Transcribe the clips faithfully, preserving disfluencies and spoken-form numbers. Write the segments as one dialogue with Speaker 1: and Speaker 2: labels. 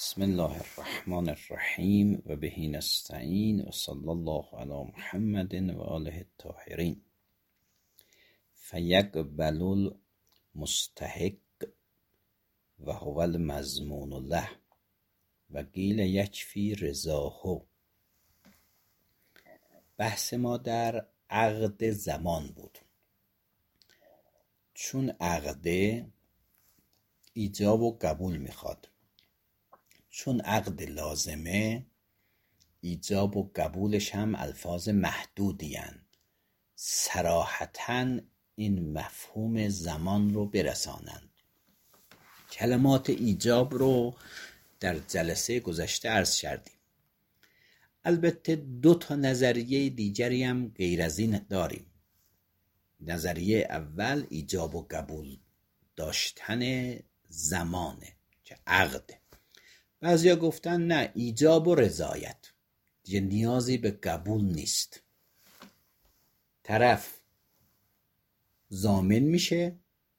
Speaker 1: بسم الله الرحمن الرحیم و به نستعین و صلی الله علی محمد و آله الطاهرین. فیقبل المستحق و هو المضمون له و قیل یکفی رضاه. بحث ما در عقد زمان بود. چون عقد ایجاب و قبول میخواد، چون عقد لازمه ایجاب و قبولش هم الفاظ محدودی هن. صراحتاً این مفهوم زمان رو برسانند. کلمات ایجاب رو در جلسه گذشته عرض کردیم. البته دو تا نظریه دیگری هم غیر از این داریم. نظریه اول ایجاب و قبول داشتن زمانه که عقده. بعضیا گفتن نه، ایجاب و رضایت، دیگه نیازی به قبول نیست. طرف ضامن میشه،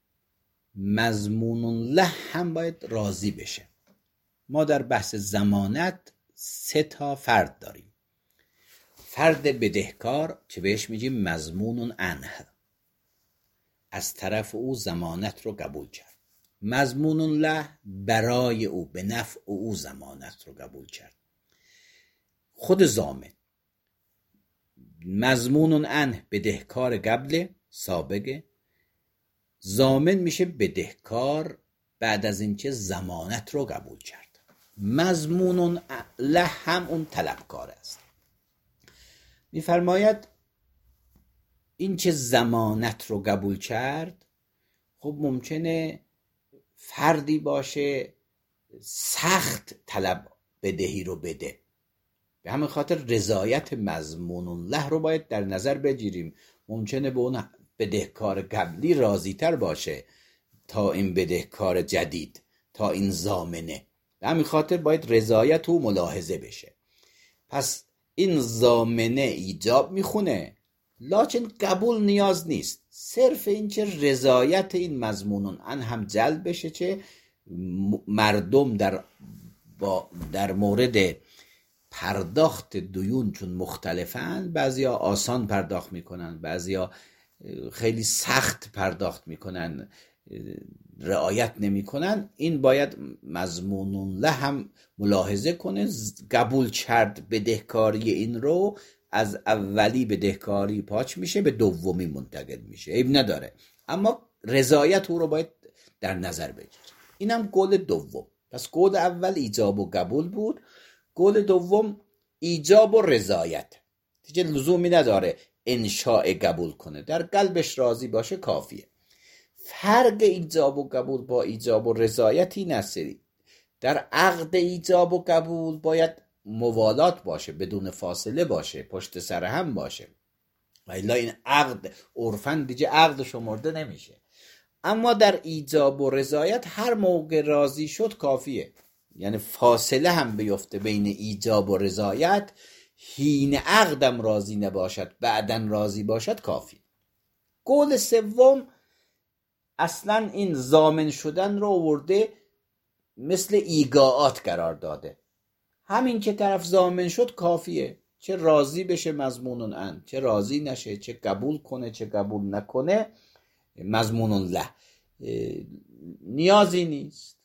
Speaker 1: مضمون له هم باید راضی بشه. ما در بحث ضمانت سه تا فرد داریم. فرد بدهکار که بهش میگیم مضمون عنه، از طرف او ضمانت رو قبول کرد. مضمون له برای او به نفع او ضمانت رو قبول کرد، خود ضامن. مضمون عنه بدهکار قبل سابقه، ضامن میشه بدهکار بعد از اینکه ضمانت رو قبول کرد. مضمون له هم اون طلبکار است. میفرماید این که ضمانت رو قبول کرد، خب ممکنه فردی باشه سخت طلب بدهی رو بده، به همین خاطر رضایت مضمون له رو باید در نظر بگیریم. ممکنه به اون بدهکار قبلی راضی تر باشه تا این بدهکار جدید، تا این ضامنه، به همین خاطر باید رضایت او ملاحظه بشه. پس این ضامنه ایجاب میخونه، لکن قبول نیاز نیست. صرف این که رضایت این مضمون ان هم جلب بشه که مردم در با در مورد پرداخت دیون چون مختلفن، بعضیا آسان پرداخت میکنن، بعضیا خیلی سخت پرداخت میکنن، رعایت نمیکنن. این باید مضمون له هم ملاحظه کنه، قبول کرد بدهکاری این رو، از اولی بدهکاری پاچ میشه به دومی منتقل میشه، عیب نداره، اما رضایت او رو باید در نظر بگیر. اینم قول دوم. پس قول اول ایجاب و قبول بود، قول دوم ایجاب و رضایت. دیگه لزومی نداره انشاء قبول کنه، در قلبش راضی باشه کافیه. فرق ایجاب و قبول با ایجاب و رضایتی نسری. در عقد ایجاب و قبول باید موالات باشه، بدون فاصله باشه، پشت سر هم باشه، و الا این عقد عرفاً دیگه عقد شمرده نمیشه. اما در ایجاب و رضایت هر موقع راضی شد کافیه، یعنی فاصله هم بیفته بین ایجاب و رضایت، حین عقدم راضی نباشد بعدن راضی باشد کافی. قول سوم اصلا این ضامن شدن رو آورده مثل ایگاعات قرار داده. همین که طرف ضامن شد کافیه، چه راضی بشه مضمون ان، چه راضی نشه، چه قبول کنه چه قبول نکنه، مضمون له نیازی نیست.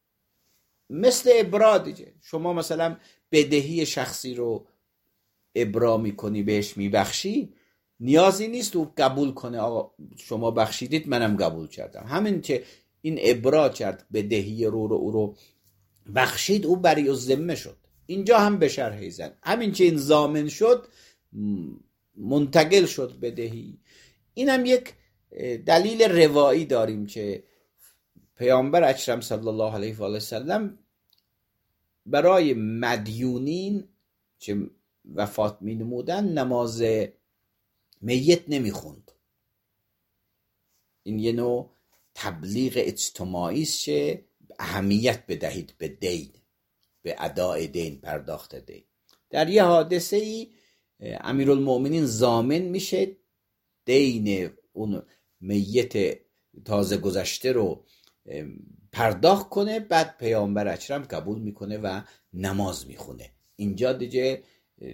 Speaker 1: مثل ابرا دیگه، شما مثلا بدهی شخصی رو ابرا میکنی، بهش میبخشی، نیازی نیست او قبول کنه آقا شما بخشیدید منم قبول کردم. همین که این ابرا کرد بدهی رو رو, رو بخشید، او بری الذمه شد. اینجا هم به شرح زن، همین که این ضامن شد منتقل شد بدهی. اینم یک دلیل روایی داریم که پیامبر اکرم صلی الله علیه و آله وسلم برای مدیونین که وفات می نمودن نماز میت نمی خوند. این یه نوع تبلیغ اجتماعی است که اهمیت بدهید به دین، به اداء دین، پرداخت دین. در یه حادثه ای امیرالمؤمنین ضامن میشه دین اون میت تازه گذشته رو پرداخت کنه، بعد پیامبر اکرم قبول میکنه و نماز میخونه. اینجا دیگه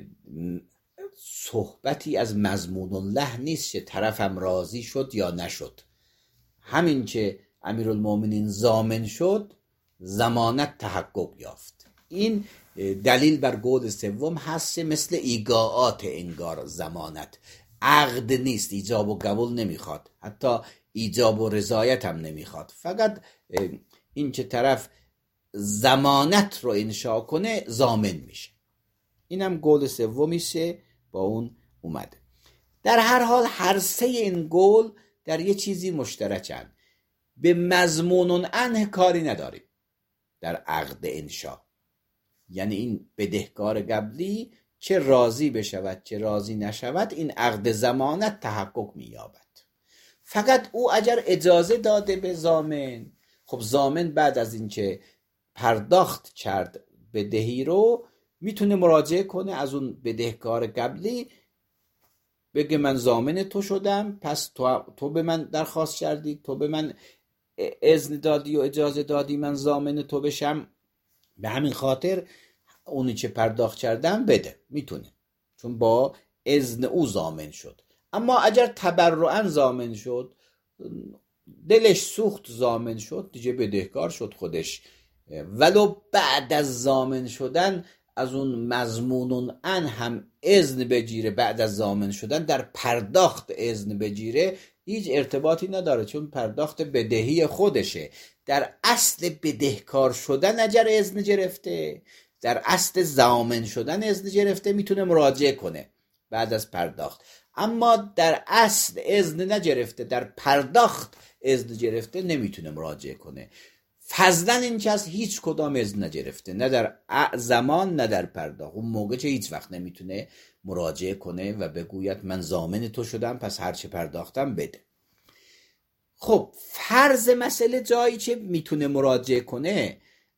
Speaker 1: صحبتی از مضمون الله نیست که طرفم راضی شد یا نشد. همین که امیرالمومنین ضامن شد، ضمانت تحقق یافت. این دلیل بر قول سوم هست، مثل ایگاعات انگار ضمانت عقد نیست، ایجاب و قبول نمیخواد، حتی ایجاب و رضایت هم نمیخواد، فقط این که طرف ضمانت رو انشا کنه ضامن میشه. اینم قول سومیشه با اون اومده. در هر حال هر سه این قول در یه چیزی مشترکن، به مضمون عنه کاری نداریم در عقد انشا. یعنی این بدهکار قبلی چه راضی بشود چه راضی نشود، این عقد ضمانت تحقق مییابد. فقط او اگر اجازه داده به ضامن، خب ضامن بعد از اینکه پرداخت کرد بدهی رو میتونه مراجعه کنه از اون بدهکار قبلی، بگه من ضامن تو شدم، پس تو, تو به من درخواست کردی، تو به من اذن دادی و اجازه دادی من ضامن تو بشم، به همین خاطر اونی که پرداخت کردم بده. میتونه، چون با اذن او ضامن شد. اما اگر تبرعاً ضامن شد، دلش سوخت ضامن شد، دیگه بدهکار شد خودش، ولو بعد از ضامن شدن از اون مضمون ان هم اذن بگیره، بعد از ضامن شدن در پرداخت اذن بگیره، هیچ ارتباطی نداره، چون پرداخت بدهی خودشه. در اصل بدهکار شدن اگر اذن گرفته، در اصل ضامن شدن اذن گرفته، میتونه مراجعه کنه بعد از پرداخت. اما در اصل اذن نگرفته، در پرداخت اذن گرفته، نمیتونه مراجعه کنه. فضلا این که از هیچ کدام اذن نگرفته، نه در زمان نه در پرداخت، اون موقع چه هیچ وقت نمیتونه مراجعه کنه و بگوید من ضامن تو شدم پس هرچه پرداختم بده. خب فرض مسئله جایی که میتونه مراجعه کنه،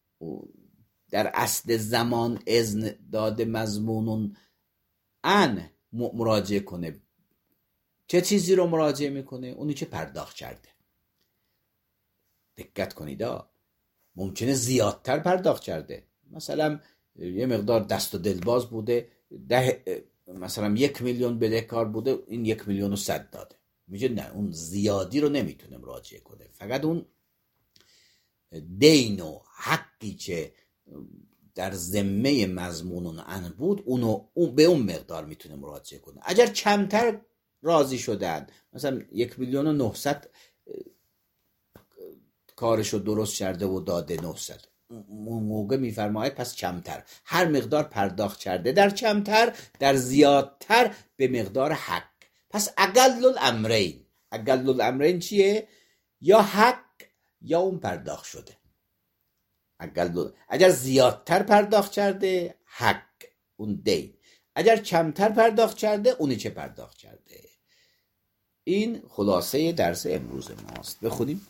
Speaker 1: در اصل زمان اذن داده مضمونون ان مراجعه کنه، چه چیزی رو مراجعه میکنه؟ اونی که پرداخت کرده. دقت کنید، ممکنه زیادتر پرداخت کرده، مثلا یه مقدار دست و دلباز بوده، ده مثلا یک میلیون بدهکار بوده، این یک میلیون و صد داده، میگه نه، اون زیادی رو نمیتونه مراجعه کنه، فقط اون دین و حقی که در ذمه مضمون ان بود اونو اون به اون مقدار میتونه مراجعه کنه. اگر کمتر راضی شدن، مثلا یک میلیون و نهصد کارشو درست کرده و داده نهصد، اون موقع میفرماید پس کمتر، هر مقدار پرداخت کرده در کمتر، در زیادتر به مقدار حق. پس اقل الامرین، اقل الامرین چیه؟ یا حق یا اون پرداخت شده. اقل، اگر زیادتر پرداخت کرده حق، اون دین، اگر کمتر پرداخت کرده اونی که پرداخت کرده. این خلاصه درس امروز ماست. بخونیم.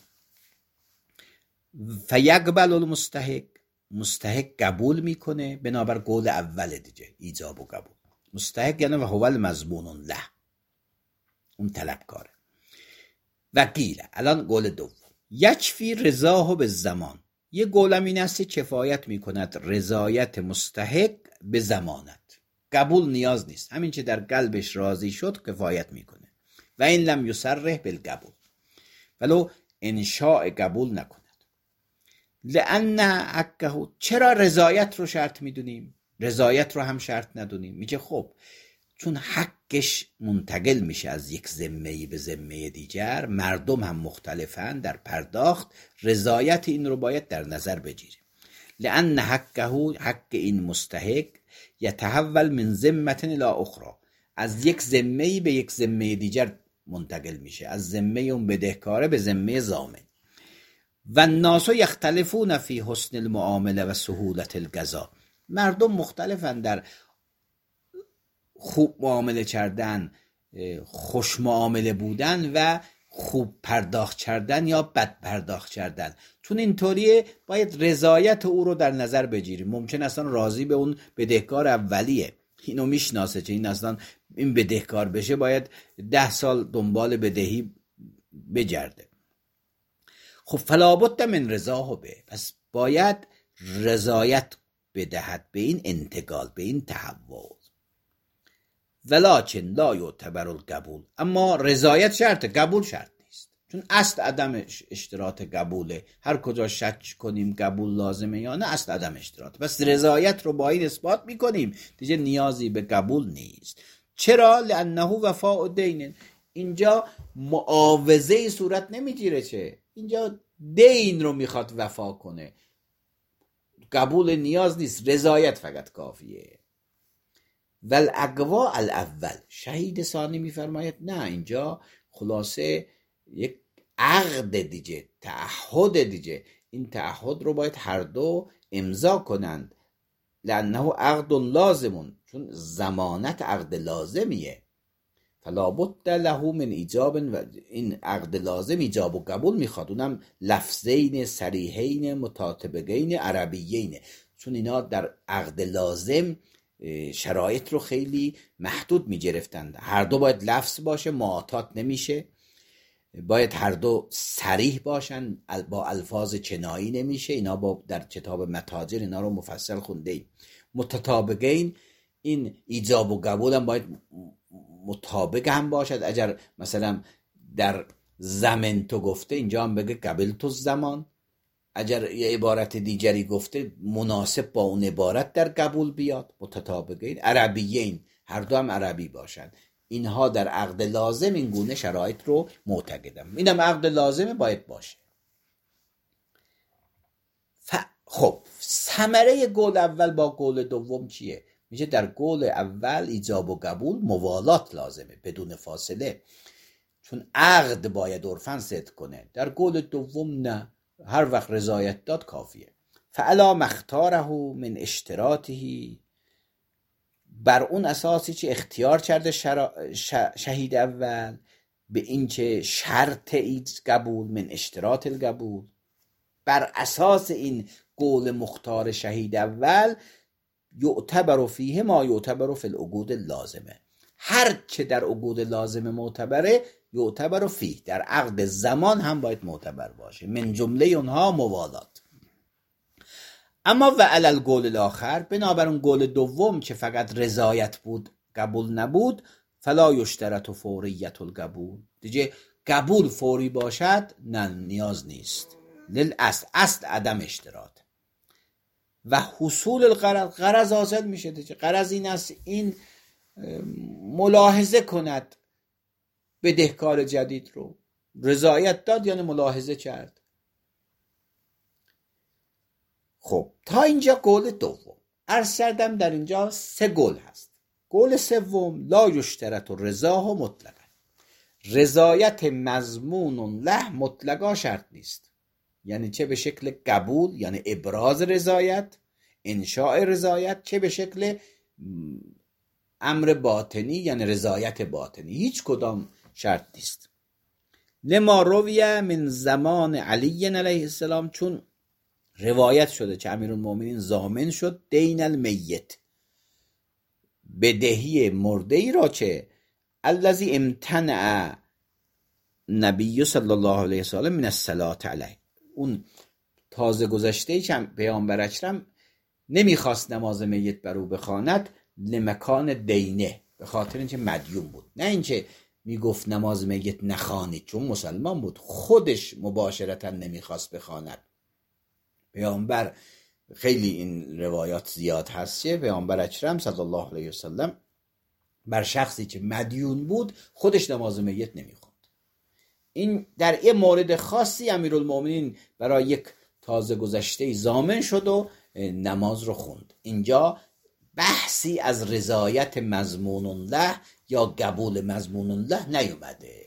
Speaker 1: فیقبل المستحق، مستحق قبول میکنه بنابر قول اول دیگه، ایجاب و قبول. مستحق یعنی و هو المضمون له، اون طلبکاره. وقیل، الان قول دوم، یکفی رضاه به زمان. یه قولم این است کفایت میکند رضایت مستحق به ضمانت، قبول نیاز نیست، همین که در قلبش راضی شد کفایت میکنه. و این لم یصرح بالقبول، ولو انشاء قبول نکند. لأن حقه، چرا رضایت رو شرط میدونیم، رضایت رو هم شرط ندونیم؟ میگه خب چون حقش منتقل میشه از یک ذمه‌ای به ذمه دیگر، مردم هم مختلفن در پرداخت، رضایت این رو باید در نظر بگیریم. لأن حقه، حق این مستحق، یتحول من ذمة الی اخرى، از یک ذمه‌ای به یک ذمه دیگر منتقل میشه، از ذمه اون بدهکاره به ذمه ضامن. و الناس یختلفون فی حسن المعامله و سهولت القضا، مردم مختلفن در خوب معامله کردن، خوش معامله بودن و خوب پرداخت کردن یا بد پرداخت کردن. چون اینطوریه باید رضایت او رو در نظر بگیریم. ممکن اصلا راضی به اون بدهکار اولیه، اینو میشناسه که این اصلا این بدهکار بشه باید ده سال دنبال بدهی بگرده. خب فلا بد من رضاه به، پس باید رضایت بدهد به این انتقال، به این تحول. ولکن لا یعتبر القبول، اما رضایت شرطه، قبول شرط نیست، چون اصل عدم اشتراط قبوله. هر کجا شک کنیم قبول لازمه یا نه، اصل عدم اشتراط. پس رضایت رو با این اثبات میکنیم، دیگه نیازی به قبول نیست. چرا؟ لانه وفاء دین، اینجا معاوضه صورت نمیگیره، چه اینجا دین رو میخواد وفا کنه، قبول نیاز نیست، رضایت فقط کافیه. والاقوا الاول، شهید ثانی میفرماید نه، اینجا خلاصه یک عقد دیگه، تعهد دیگه، این تعهد رو باید هر دو امضا کنند. لانه عقد لازمون، چون ضمانت عقد لازمیه. فلا بد له من ایجاب، و این عقد لازم ایجاب و قبول میخواد، اونم لفظین صریحین متطابقین عربیین، چون اینا در عقد لازم شرایط رو خیلی محدود میگرفتند. هر دو باید لفظ باشه، معاطات نمیشه، باید هر دو صریح باشن، با الفاظ کنایی نمیشه. اینا با در کتاب متاجر اینا رو مفصل خوندیم. متطابقین، این ایجاب و قبول هم باید مطابق هم باشد. اگر مثلا در زمن تو گفته، اینجا هم بگه قبل تو زمان. اگر یه عبارت دیگری گفته، مناسب با اون عبارت در قبول بیاد. متطابقین عربیین، هر دو هم عربی باشند. اینها در عقد لازم این گونه شرایط رو معتقدم. اینم عقد لازم باید باشه. ف... خب ثمره قول اول با قول دوم چیه؟ میشه در قول اول ایجاب و قبول موالات لازمه بدون فاصله، چون عقد باید عرفاً صدق کنه. در قول دوم نه، هر وقت رضایت داد کافیه. فعلا مختاره من اشتراطه، بر اون اساسی که اختیار کرده شرا... ش... شهید اول، به این که شرط قبول من اشتراط القبول، بر اساس این قول مختار شهید اول، یعتبر فیه ما یعتبر فی العقود لازمه، هر که در عقود لازمه معتبره یعتبر فیه، در عقد زمان هم باید معتبر باشه. من جمله اونها موالات. اما و علی القول الاخر، بنابر اون قول دوم که فقط رضایت بود قبول نبود، فلا یشترط فوریت القبول، دیگه قبول فوری باشد نه، نیاز نیست. للاصل، اصل عدم اشتراط. و حصول الغرض، غرض حاصل میشه دیگه. غرض این است این ملاحظه کند بدهکار جدید رو، رضایت داد یعنی ملاحظه کرد. خب تا اینجا قول دوم. عرض کردم در اینجا سه قول هست. قول سوم لا یشترط الرضا مطلقا، رضایت مضمون له مطلقا شرط نیست، یعنی چه به شکل قبول یعنی ابراز رضایت، انشاء رضایت، چه به شکل امر باطنی یعنی رضایت باطنی، هیچ کدام شرط نیست. لما رویه من زمان علی علیه السلام، چون روایت شده که امیرالمومنین ضامن شد دین المیت، بدهی مرده ای را که الذی امتنع نبی صلی الله علیه و آله من الصلاة علیه، اون تازه گذشته ای که پیامبر اکرم نمیخواست نماز میت بر او بخواند، لمکان دینه، به خاطر اینکه مدیون بود، نه اینکه میگفت نماز میت نخوانید، چون مسلمان بود، خودش مباشرتا نمیخواست بخواند. پیامبر خیلی این روایات زیاد هست که پیامبر اکرم صلی الله علیه و سلم بر شخصی که مدیون بود خودش نماز میت نمیخواند. این در یه مورد خاصی امیرالمومنین برای یک تازه گذشته ضامن شد و نماز رو خوند. اینجا بحثی از رضایت مضمون له یا قبول مضمون له نیومده.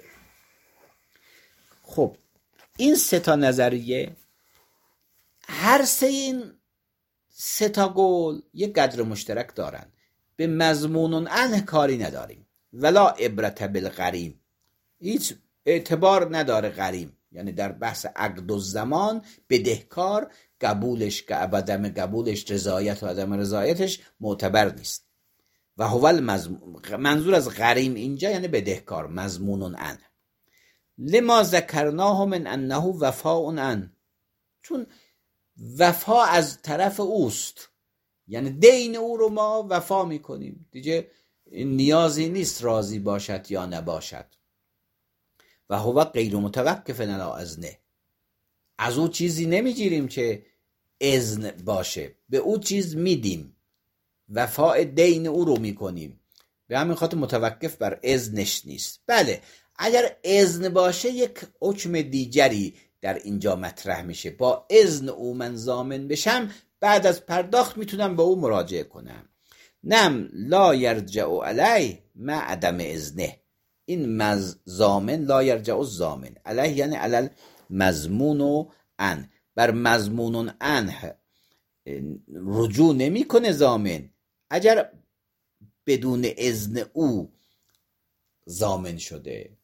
Speaker 1: خب این سه تا نظریه، هر سه این سه تا قول یک قدر مشترک دارن، به مضمون عنه کاری نداریم. ولا عبرت بالغریم، هیچ اعتبار نداره غریم، یعنی در بحث عقد و زمان بدهکار قبولش که عدم قبولش، رضایت و عدم رضایتش معتبر نیست. و هو المضمون، منظور از غریم اینجا یعنی بدهکار، مضمون عنه. لما ذکرناه من انه وفاء عن، چون وفا از طرف اوست، یعنی دین او رو ما وفا میکنیم دیگه، نیازی نیست راضی باشد یا نباشد. و هو غیر متوقف علی اذنه، از او چیزی نمیگیریم که اذن باشه، به او چیز میدیم، وفای دین او رو میکنیم، به همین خاطر متوقف بر اذنش نیست. بله اگر اذن باشه یک حکم دیگری در اینجا مطرح میشه، با اذن او من ضامن بشم، بعد از پرداخت میتونم به او مراجعه کنم. نم لا یرجع علی مع عدم اذنه، این مز ضامن لا یرجع الضامن علیه یعنی علل مضمون و ان، بر مضمون ان رجوع نمیکنه ضامن اگر بدون اذن او ضامن شده،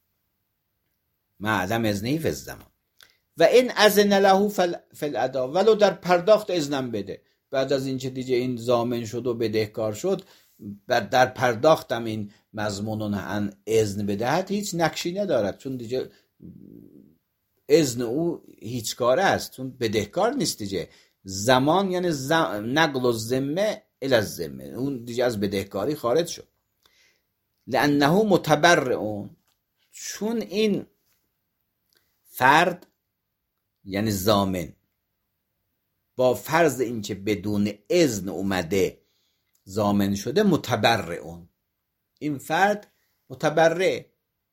Speaker 1: مع عدم اذنه فی الزمان. و این اذن له فی الاداء، ولو در پرداخت اذنم بده، بعد از اینکه دیگه این ضامن شد و بدهکار شد، بعد در پرداختم این مضمون ان اذن بدهد، هیچ نقشی ندارد، چون دیگه اذن او هیچ کاره است، چون بدهکار نیست دیگه. زمان یعنی زم... نقل الذمه الی الذمه، اون دیگه از بدهکاری خارج شد. لانه متبرع، چون این فرد یعنی ضامن با فرض اینکه بدون اذن اومده ضامن شده، متبرع، این فرد متبرع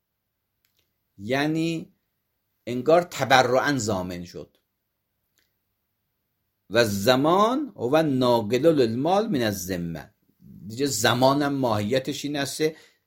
Speaker 1: یعنی انگار تبرعاً ضامن شد. و زمان و ناقل للمال من الذمه، دیگه زمانم ماهیتش این است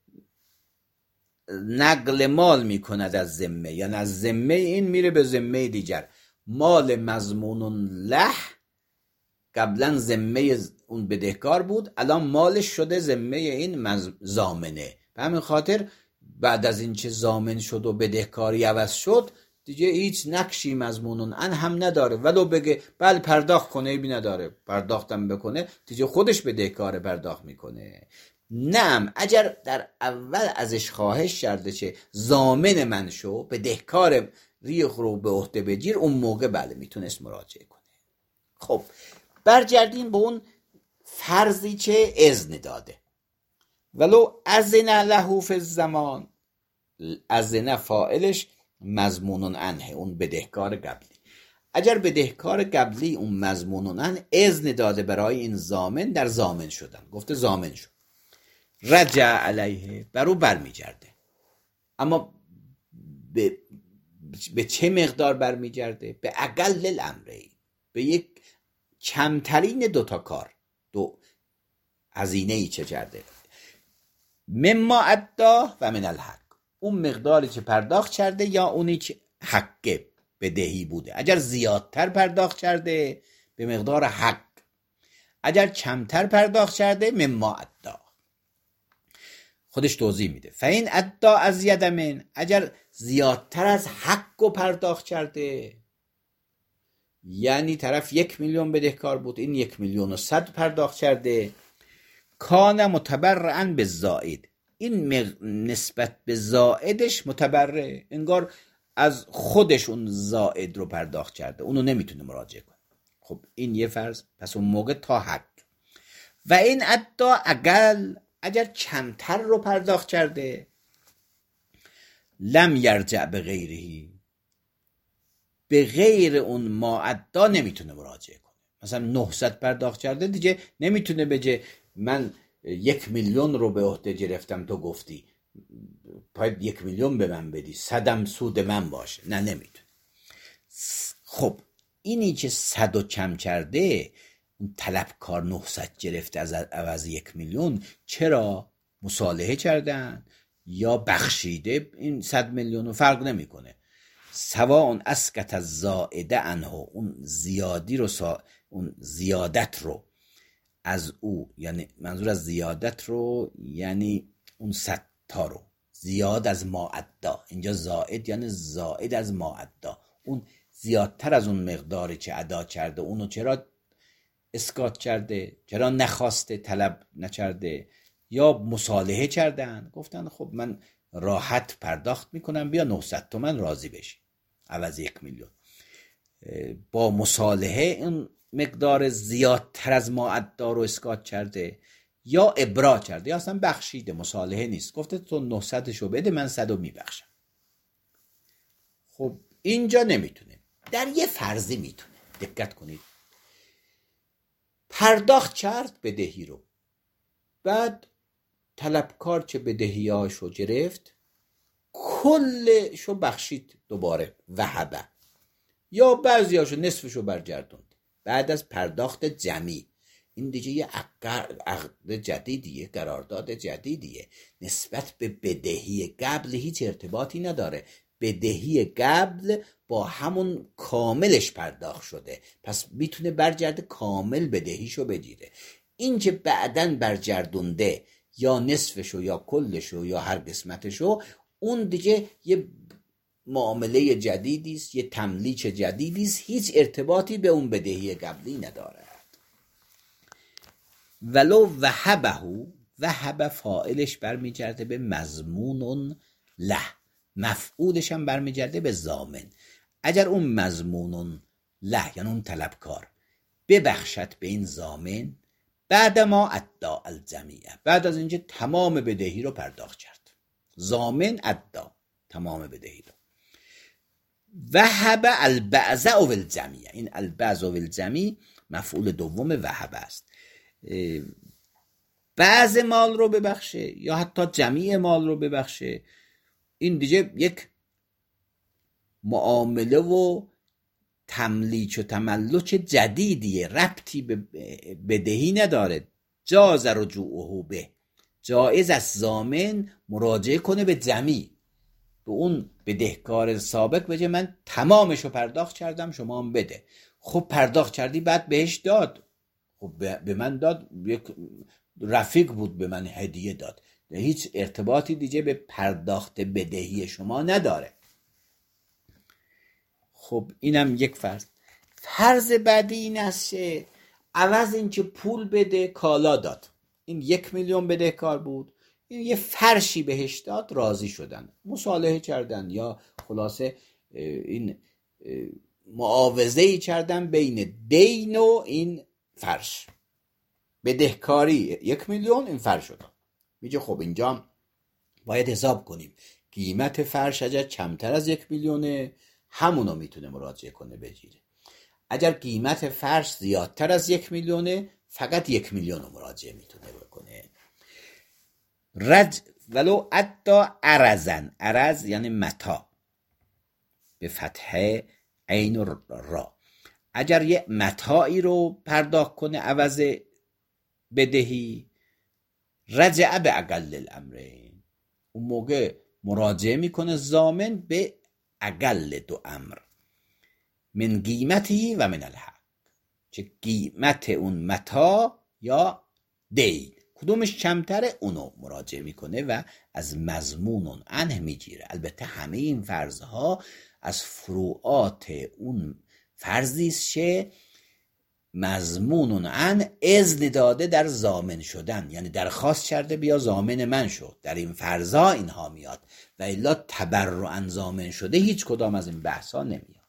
Speaker 1: نقل مال میکند از ذمه، یعنی از ذمه این میره به ذمه دیگر. مال مضمون له قبلا ذمه اون بدهکار بود، الان مالش شده ذمه این ضامنه. به همین خاطر بعد از این چه ضامن شد و بدهکاری عوض شد، دیگه هیچ نقشی مضمونون ان هم نداره، ولو بگه بله پرداخت کنه ایبی نداره، پرداختم بکنه دیگه خودش بدهکار پرداخت میکنه. نعم اگر در اول ازش خواهش کرده چه ضامن من شو، بدهکار ریخ رو به عهده بگیر، اون موقع بله میتونست مراجعه کنه. خب برگردیم به اون فرضی که اذن داده. ولو اذن له فی الزمان، اذن فاعلش مضمون عنه، اون بدهکار قبلی. اگر بدهکار قبلی اون مضمون عنه اذن داده برای این ضامن در ضامن شدن، گفته ضامن شد، رجع علیه، بر او برمیگرده. اما به به چه مقدار برمیگرده؟ به اقل الامرین، به یک کمترین دوتا کار، دو هزینه ای چه کرده، مما ادا و من الحق، اون مقداری که پرداخت کرده یا اونی که حق بدهی بوده. اگر زیادتر پرداخت کرده به مقدار حق، اگر کمتر پرداخت کرده مما ادا. خودش توضیح میده. فین ادا از یدمن، اگر زیادتر از حق رو پرداخت کرده، یعنی طرف یک میلیون بدهکار بود، این یک میلیون و صد پرداخت کرده، کان متبرعاً به زائد، این نسبت به زائدش متبرع، انگار از خودش اون زائد رو پرداخت کرده، اونو نمیتونه مراجعه کنه. خب این یه فرض، پس اون موقع تا حد. و این ادا اقل، اگر کمتر رو پرداخت کرده، لم یرجع به غیرهی، به غیر اون ما ادا نمیتونه مراجعه کنه. مثلا نهصد پرداخت کرده، دیگه نمیتونه بگه من یک میلیون رو به عهده گرفتم، تو گفتی باید یک میلیون به من بدی، صدم سود من باشه، نه نمیتونه. خب اینی که صد و کم کرده، اون طلبکار نهصد گرفته از عوض یک میلیون، چرا؟ مصالحه کردن یا بخشیده این صد میلیون رو، فرق نمیکنه. سواء اسقط الزائده عنه، اون زیادی رو سا... اون زیادت رو از او، یعنی منظور از زیادت رو یعنی اون صد تا رو زیاد از ما ادا، اینجا زائد یعنی زائد از ما ادا، اون زیادتر از اون مقداری که ادا کرده، اونو چرا اسقاط کرده، چرا نخواسته، طلب نکرده، یا مصالحه کردن، گفتن خب من راحت پرداخت میکنم، بیا نهصد تومن راضی بشی عوض یک میلیون. با مصالحه این مقدار زیادتر از ما ادعا رو اسقاط کرده یا ابرا کرده یا اصلا بخشیده، مصالحه نیست، گفته تو نهصدشو بده من صدو میبخشم. خب اینجا نمیتونه، در یه فرضی میتونه. دقت کنید، پرداخت کرد بدهی رو، بعد طلبکار چه بدهیاشو گرفت کلشو بخشید دوباره وهبه، یا بعضیاشو نصفشو برگردوند بعد از پرداخت جمعی. این دیگه یه عقد جدیدیه، قرارداد جدیدیه، نسبت به بدهی قبل هیچ ارتباطی نداره. بدهی قبل با همون کاملش پرداخت شده، پس میتونه برگرده کامل بدهیشو بگیره. این که بعدن برگردونده یا نصفشو یا کلشو یا هر قسمتشو، اون دیگه یه معامله جدیدی است، یه تملیک جدیدی است، هیچ ارتباطی به اون بدهی قبلی ندارد. ولو وهبه، وهب فاعلش برمیگرده به مضمون له، مفعولش هم برمیگرده به ضامن. اگر اون مضمون له یعنی اون طلبکار ببخشد به این ضامن، بعد ما ادعا الجمیع، بعد از اینکه تمام بدهی رو پرداخت کرد، ضامن ادعا تمام بدهی رو. وهب البعض او الجمیع، این البعض او الجمیع مفعول دوم وهب است. بعض مال رو ببخشه یا حتی جمیع مال رو ببخشه، این دیگه یک معامله و تملیک و تملک جدیدیه، ربطی به بدهی نداره. جاز رجوعه به، جایز است ضامن مراجعه کنه به جمیع، به اون بدهکار سابق بگه من تمامشو پرداخت کردم شما هم بده. خب پرداخت کردی بعد بهش داد، خب به من داد، یک رفیق بود به من هدیه داد، هیچ ارتباطی دیگه به پرداخت بدهی شما نداره. خب اینم یک فرض. فرض بعدی این است که عوض این که پول بده کالا داد. این یک میلیون بدهکار بود، این یه فرشی بهش داد، راضی شدن، مصالحه کردن یا خلاصه این معاوضه‌ای کردن بین دین و این فرش. بدهکاری یک میلیون، این فرش شد. میگه خب اینجا باید حساب کنیم قیمت فرش اگر کمتر از یک میلیونه همونو میتونه مراجعه کنه بگیره، اگر قیمت فرش زیادتر از یک میلیونه فقط یک میلیون رو مراجعه میتونه بکنه. رج ولو ادعا عرضن، عرض یعنی متاع به فتحه عین و را، اگر یه متاعی رو پرداخت کنه عوض بدهی، رجع به اقل الامرین، اون موقع مراجعه میکنه ضامن به اقل دو امر، من قیمتی و من الحق، چه قیمت اون متاع یا دین کدومش کمتره اونو مراجعه میکنه و از مضمون عنه میگیره. البته همه این فرضها از فروعات اون فرضی است که مضمون عنه اذن داده در ضامن شدن، یعنی درخواست کرده بیا ضامن من شد، در این فرضا اینها میاد، و الا تبرعا ضامن شده هیچ کدام از این بحثا نمیاد.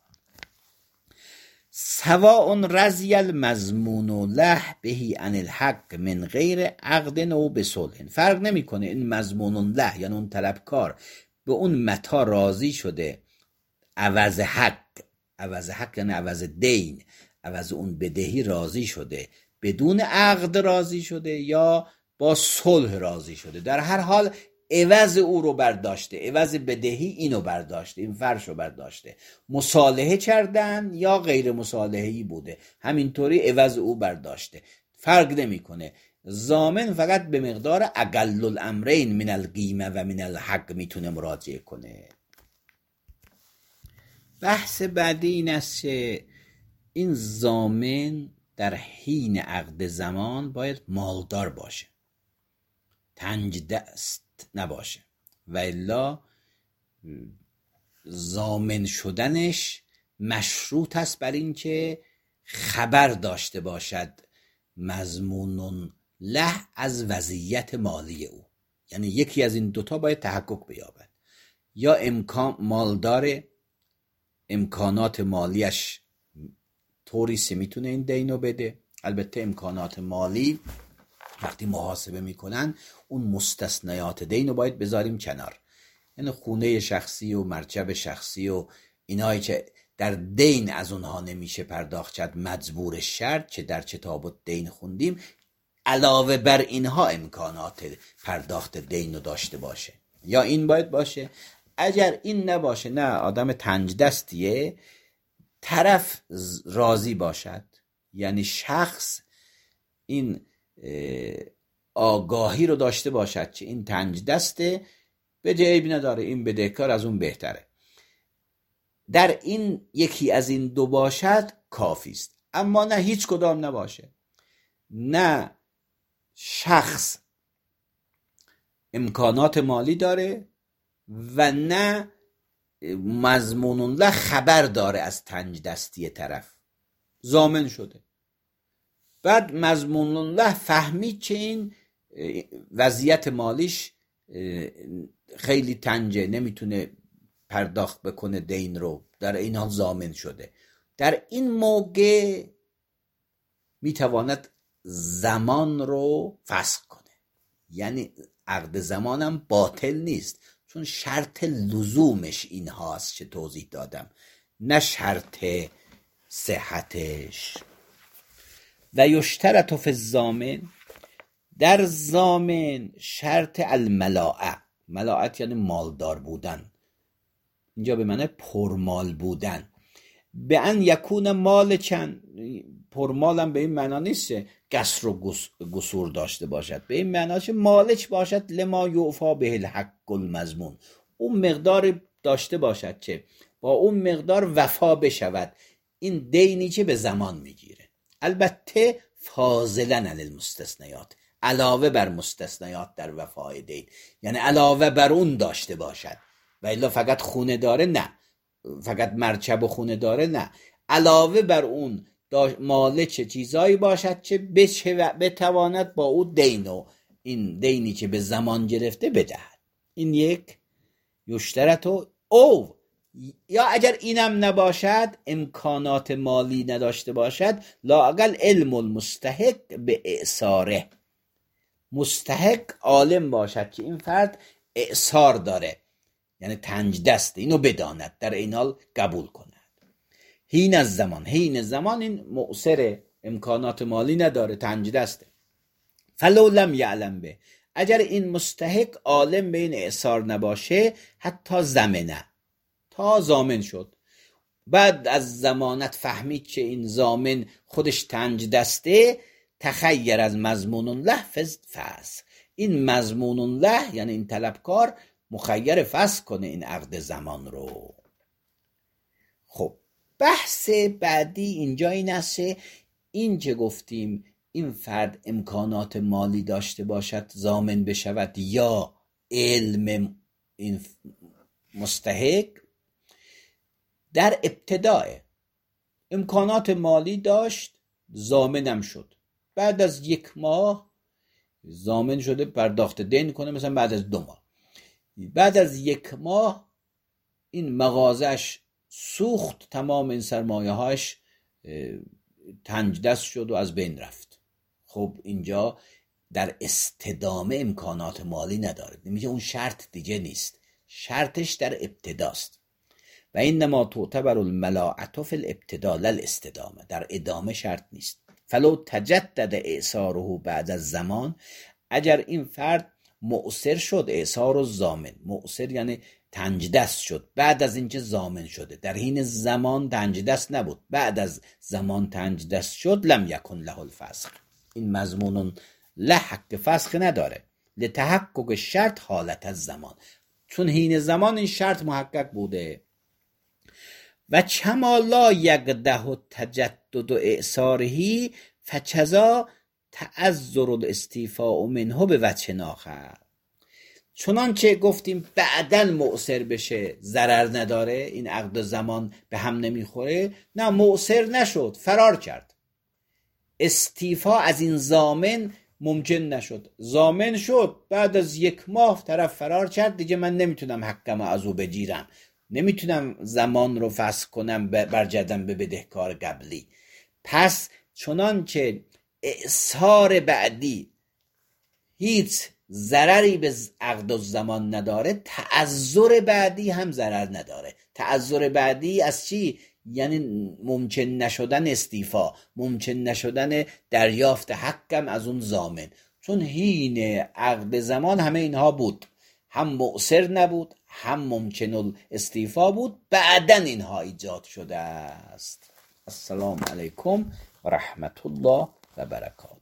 Speaker 1: سواء رضی المضمون له بهی عن الحق من غیر عقد او بصلح، فرق نمیکنه این مضمون له یعنی اون طلبکار به اون متاع راضی شده عوض حق، عوض حق یعنی عوض دین، عوض اون بدهی راضی شده، بدون عقد راضی شده یا با صلح راضی شده، در هر حال عوض او رو برداشته، عوض بدهی اینو برداشته، این فرش رو برداشته. مصالحه کردن یا غیر مصالحه‌ای بوده، همینطوری عوض او برداشته، فرق نمیکنه. ضامن فقط به مقدار اقل الامرین من القیمه و من الحق میتونه مراجعه کنه. بحث بعدی این است که این ضامن در حین عقد زمان باید مالدار باشه، تنگ دست نباشه، و الا ضامن شدنش مشروط است بر این که خبر داشته باشد مضمون له از وضعیت مالی او. یعنی یکی از این دوتا باید تحقق بیابد. یا امکان مالدار، امکانات مالیش طوری سه میتونه این دینو بده. البته امکانات مالی وقتی محاسبه میکنن اون مستثنیات دینو باید بذاریم کنار، یعنی خونه شخصی و مرکب شخصی و اینایی که در دین از اونها نمیشه پرداخت کرد مجبور شرط که در کتاب الدین خوندیم، علاوه بر اینها امکانات پرداخت دین رو داشته باشه. یا این باید باشه. اگر این نباشه، نه آدم تنج دستیه، طرف راضی باشد، یعنی شخص این آگاهی رو داشته باشد که این تنج دسته، به عیبی نداره، این بدهکار از اون بهتره، در این یکی از این دو باشد کافی است. اما نه هیچ کدام نباشه، نه شخص امکانات مالی داره و نه مضمون الله خبر داره از تنج دستی طرف، ضامن شده، بعد مضمون الله فهمید که این وضعیت مالیش خیلی تنجه، نمیتونه پرداخت بکنه دین رو، در این حال ضامن شده. در این موقع میتواند زمان رو فسخ کنه، یعنی عقد زمانم باطل نیست، چون شرط لزومش این هاست که توضیح دادم، نه شرط صحتش. و یشترط فی الضامن، در ضامن شرط الملاءه، ملاءت یعنی مالدار بودن، اینجا به معنی پرمال بودن. به ان یکون مالکن، پرمالم به این معنا نیست قصر و قصور داشته باشد، به این معنا که مالک باشد لما یوفا به الحق المضمون، اون مقدار داشته باشد که با اون مقدار وفا بشود این دینی که به زمان میگیره. البته فاضلا علی المستثنیات، علاوه بر مستثنیات در وفای دین، یعنی علاوه بر اون داشته باشد، و الا فقط خونه داره نه، فقط مرکب و خونه داره نه، علاوه بر اون مالک چیزایی باشد که بتواند با او دینو، این دینی که به زمان گرفته بدهد. این یک یشترط. او یا اگر اینم نباشد، امکانات مالی نداشته باشد، لااقل علم المستحق به اعصاره، مستحق عالم باشد که این فرد اعصار داره، یعنی تنج دسته، اینو بداند، در این حال قبول کند. هین از زمان، هین زمان این مؤثر، امکانات مالی نداره، تنج دسته. فلو لم یعلم به، اگر این مستحق عالم به این اعصار نباشه، حتی زمنه، تا ضامن شد، بعد از ضمانت فهمید که این ضامن خودش تنج دسته، تخیر از مضمون الله فسخ، این مضمون الله یعنی این طلبکار مخیر فسخ کنه این عقد زمان رو. خب بحث بعدی اینجا این است، این که گفتیم این فرد امکانات مالی داشته باشد ضامن بشود یا علم این مستحق، در ابتداء امکانات مالی داشت، ضامنم شد، بعد از یک ماه ضامن شده پرداخت دین کنه، مثلا بعد از دو ماه، بعد از یک ماه این مغازش سوخت، تمام این سرمایه هاش تنج دست شد و از بین رفت. خب اینجا در استدامه امکانات مالی نداره، میگه اون شرط دیگه نیست، شرطش در ابتداست. و اینما تعتبر الملاءة فی الابتدا لا الاستدامه، در ادامه شرط نیست. فلو تجدد اعصاره بعد از زمان، اگر این فرد مؤثر شد، اعصار و ضامن، مؤثر یعنی تنج دست شد بعد از اینکه ضامن شده، در حین زمان تنج دست نبود، بعد از زمان تنج دست شد، لم یکن له الفسخ، این مضمون له حق فسخ نداره، لتحقق شرط حالت از زمان، چون حین زمان این شرط محقق بوده. و کما لا یقدح تجدد اعصاره فکذا تعذر الاستیفاء منه به وجه آخر، چنانچه گفتیم بعداً مؤثر بشه ضرر نداره، این عقد زمان به هم نمیخوره، نه مؤثر نشد، فرار کرد، استیفا از این ضامن ممکن نشد، ضامن شد، بعد از یک ماه طرف فرار کرد، دیگه من نمیتونم حقم از او بگیرم، نمیتونم زمان رو فسخ کنم برگردم به بدهکار قبلی. پس چنان که اعصار بعدی هیچ ضرری به عقد و زمان نداره، تعذر بعدی هم ضرر نداره. تعذر بعدی از چی؟ یعنی ممکن نشدن استیفا، ممکن نشدن دریافت حقم از اون ضامن. چون حین عقد زمان همه اینها بود، هم مؤثر نبود، هم ممکن استیفا بود، بعدن اینها ایجاد شده است. السلام علیکم و رحمت الله و برکاته.